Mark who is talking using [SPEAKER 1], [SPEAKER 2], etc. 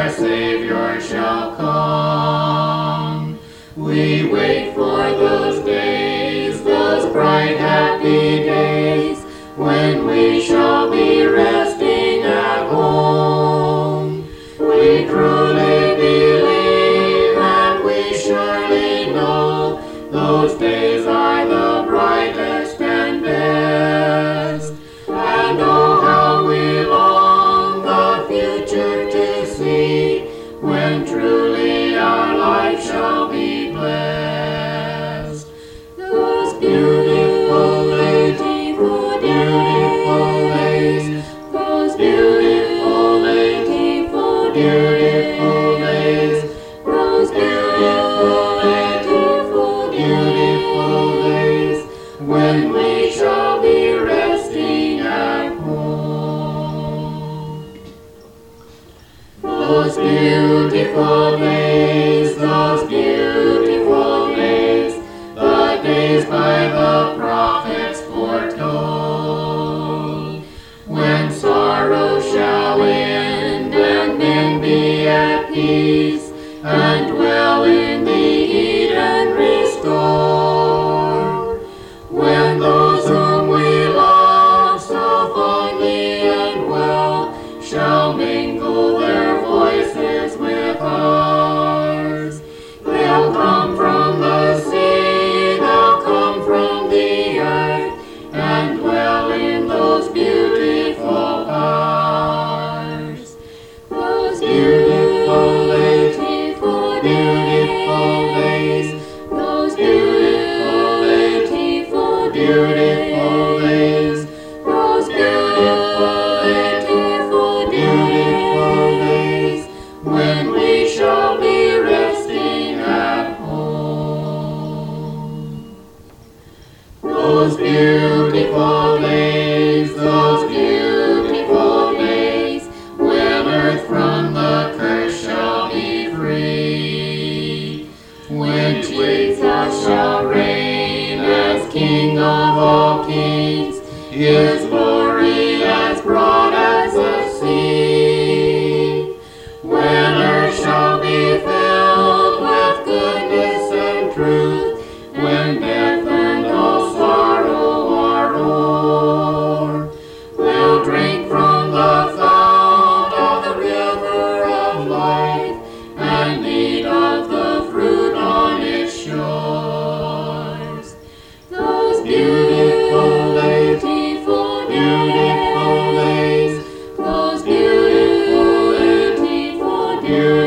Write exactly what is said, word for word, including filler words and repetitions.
[SPEAKER 1] our Savior shall come. We wait for those days, those bright happy days, when we shall be resting at home. We truly believe and we surely know those days are the brightest and best. And oh, how we long the future to see, when truly our life shall be blessed. Those beautiful days, beautiful days, those beautiful days, beautiful days, those beautiful days, beautiful days, when we shall be resting at home. Those beautiful days, those beautiful days, the days by the prophets foretold, when sorrow shall end and men be at peace, and dwell in the Eden restored. When those whom we love so fondly and well shall mingle their voices with ours, they'll come from the sea, they'll come from the earth, and dwell in those beautiful powers. Those beautiful days, beautiful days, those beautiful days, beautiful days, those beautiful days, beautiful days, when we shall be resting at home. Those beautiful days, those beautiful days, when earth from the curse shall be free, when Jesus shall reign as King of all kings, His glory as broad as the sea, when earth shall be filled with goodness and truth, when death and all sorrow are o'er, we'll drink from the fount of the river of life, and eat of the fruit on its shores. Those beautiful days, beautiful days, those beautiful days, beautiful days,